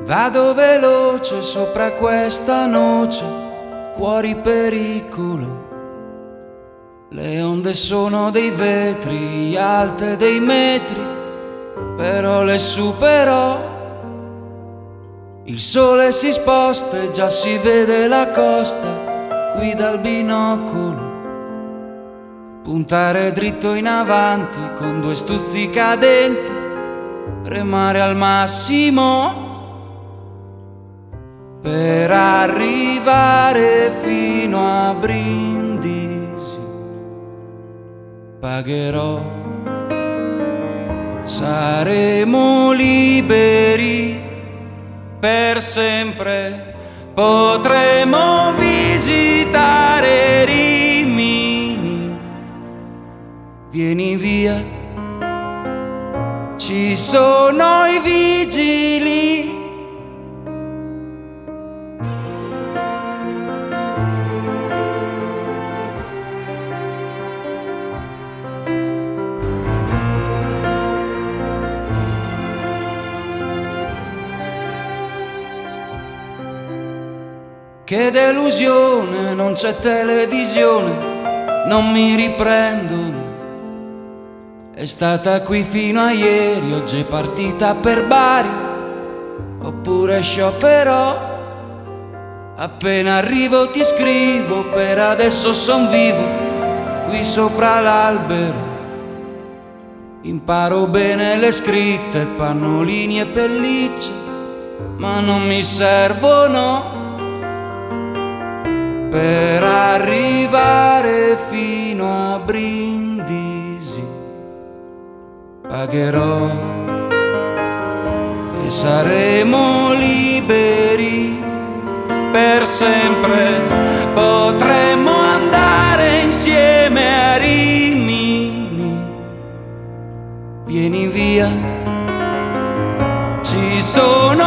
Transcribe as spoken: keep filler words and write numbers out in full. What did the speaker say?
Vado veloce sopra questa noce, fuori pericolo. Le onde sono dei vetri, alte dei metri, però le superò. Il sole si sposta e già si vede la costa qui dal binocolo. Puntare dritto in avanti con due stuzzicadenti, remare al massimo per arrivare fino a Brindisi. Pagherò, saremo liberi per sempre, potremo visitare Rimini. Vieni via, ci sono i vigili. Che delusione, non c'è televisione, non mi riprendono. È stata qui fino a ieri, oggi è partita per Bari, oppure sciopero. Appena arrivo ti scrivo, per adesso son vivo, qui sopra l'albero. Imparo bene le scritte, pannolini e pellicce, ma non mi servono per arrivare fino a Brindisi. Pagherò e saremo liberi per sempre, potremo andare insieme a Rimini. Vieni via, ci sono